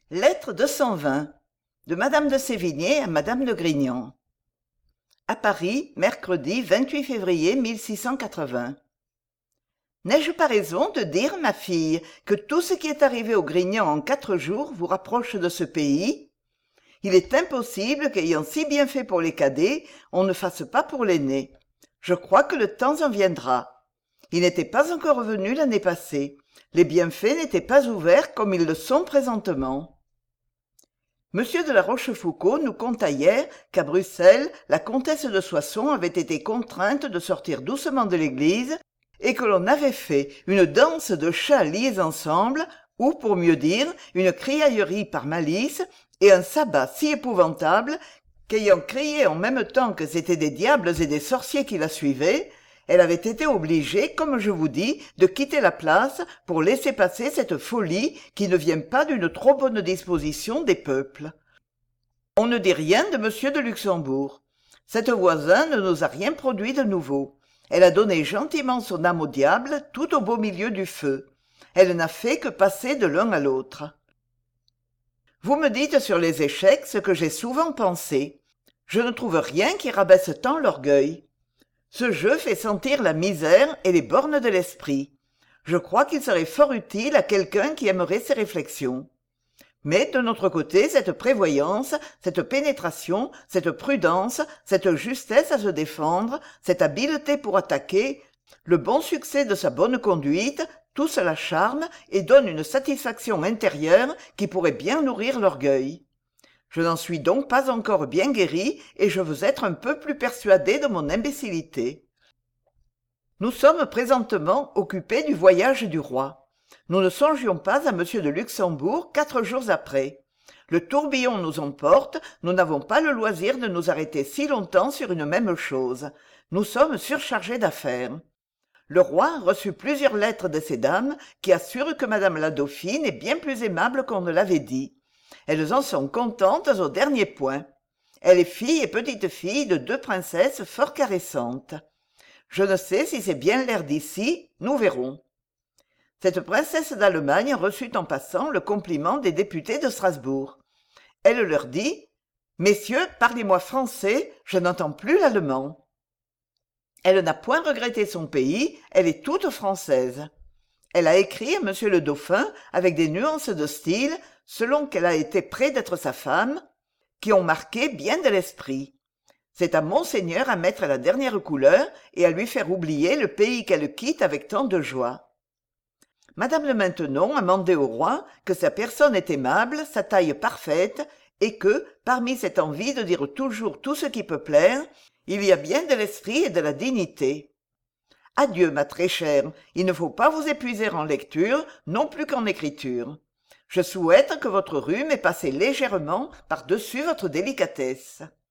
Lettre 220 de Madame de Sévigné à Madame de Grignan. À Paris, mercredi 28 février 1680. N'ai-je pas raison de dire, ma fille, que tout ce qui est arrivé aux Grignan en 4 jours vous rapproche de ce pays? Il est impossible qu'ayant si bien fait pour les cadets, on ne fasse pas pour l'aîné. Je crois que le temps en viendra. Il n'était pas encore revenu l'année passée. Les bienfaits n'étaient pas ouverts comme ils le sont présentement. Monsieur de la Rochefoucauld nous conta hier qu'à Bruxelles, la comtesse de Soissons avait été contrainte de sortir doucement de l'église et que l'on avait fait une danse de chats liés ensemble, ou, pour mieux dire, une criaillerie par malice, et un sabbat si épouvantable qu'ayant crié en même temps que c'étaient des diables et des sorciers qui la suivaient, elle avait été obligée, comme je vous dis, de quitter la place pour laisser passer cette folie qui ne vient pas d'une trop bonne disposition des peuples. On ne dit rien de M. de Luxembourg. Cette voisin ne nous a rien produit de nouveau. Elle a donné gentiment son âme au diable tout au beau milieu du feu. Elle n'a fait que passer de l'un à l'autre. Vous me dites sur les échecs ce que j'ai souvent pensé. Je ne trouve rien qui rabaisse tant l'orgueil. Ce jeu fait sentir la misère et les bornes de l'esprit. Je crois qu'il serait fort utile à quelqu'un qui aimerait ces réflexions. Mais de notre côté, cette prévoyance, cette pénétration, cette prudence, cette justesse à se défendre, cette habileté pour attaquer, le bon succès de sa bonne conduite, tout cela charme et donne une satisfaction intérieure qui pourrait bien nourrir l'orgueil. Je n'en suis donc pas encore bien guéri et je veux être un peu plus persuadé de mon imbécilité. Nous sommes présentement occupés du voyage du roi. Nous ne songions pas à M. de Luxembourg 4 jours après. Le tourbillon nous emporte, nous n'avons pas le loisir de nous arrêter si longtemps sur une même chose. Nous sommes surchargés d'affaires. Le roi a reçu plusieurs lettres de ces dames qui assurent que madame la dauphine est bien plus aimable qu'on ne l'avait dit. Elles en sont contentes au dernier point. Elle est fille et petite-fille de 2 princesses fort caressantes. Je ne sais si c'est bien l'air d'ici, nous verrons. Cette princesse d'Allemagne reçut en passant le compliment des députés de Strasbourg. Elle leur dit « Messieurs, parlez-moi français, je n'entends plus l'allemand ». Elle n'a point regretté son pays, elle est toute française. Elle a écrit à monsieur le dauphin avec des nuances de style, selon qu'elle a été près d'être sa femme, qui ont marqué bien de l'esprit. C'est à monseigneur à mettre la dernière couleur et à lui faire oublier le pays qu'elle quitte avec tant de joie. Madame de Maintenon a mandé au roi que sa personne est aimable, sa taille parfaite, et que, parmi cette envie de dire toujours tout ce qui peut plaire, il y a bien de l'esprit et de la dignité. Adieu, ma très chère, il ne faut pas vous épuiser en lecture, non plus qu'en écriture. Je souhaite que votre rhume ait passé légèrement par-dessus votre délicatesse.